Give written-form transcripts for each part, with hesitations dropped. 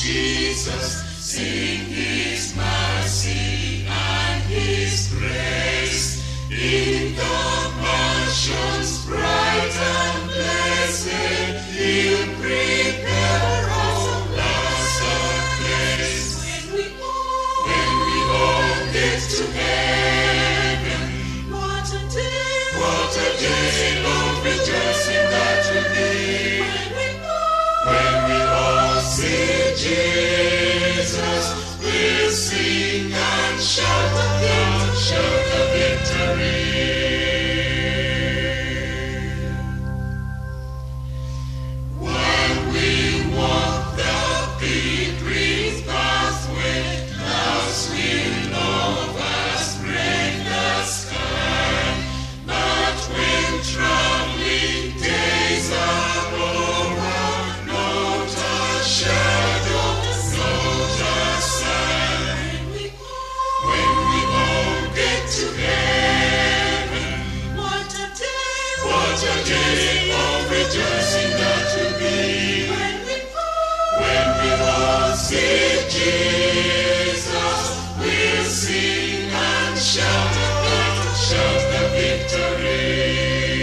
Jesus, sing his mercy and his grace. In the mansions bright and blessed, he'll prepare our blessed place. When we all get to heaven, what a day of rejoicing that will be. When we all see Jesus, we'll sing and shout the victory. While we walk the pilgrim's pathway, clouds will overspread the sky. But when traveling days are over, not a shadow, not a sign. When we all get to heaven, what a day of rejoicing that will be. When we all see Jesus, we'll sing and shout the victory.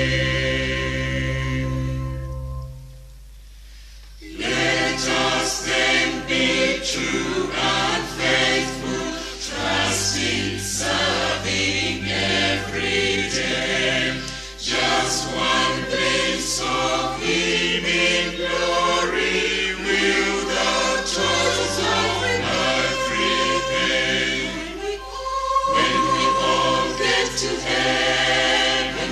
Let us then be true and faithful, trusting, serving every day. Just one glimpse of him in glory will the toils of life repay. When we all get to heaven,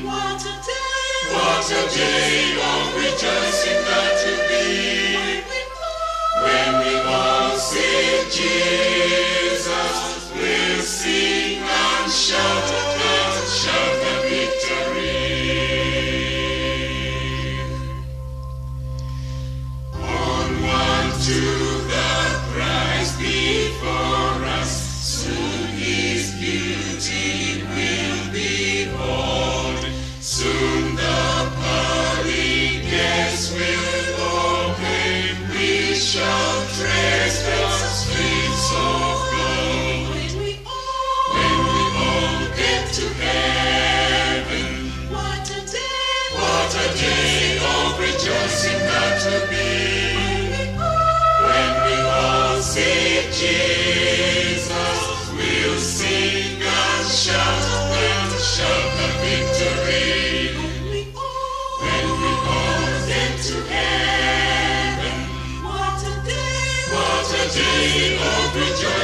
what a day of rejoicing that will be. When we all see Jesus, we'll sing and shout the victory. Onward to the prize before us, soon his beauty will behold. Soon the pearly gates will open, we shall tread the streets of gold. When we all get to heaven, what a day of rejoicing that will be. When we all see Jesus, we'll sing and shout the victory. When we all get to heaven, what a day of rejoicing.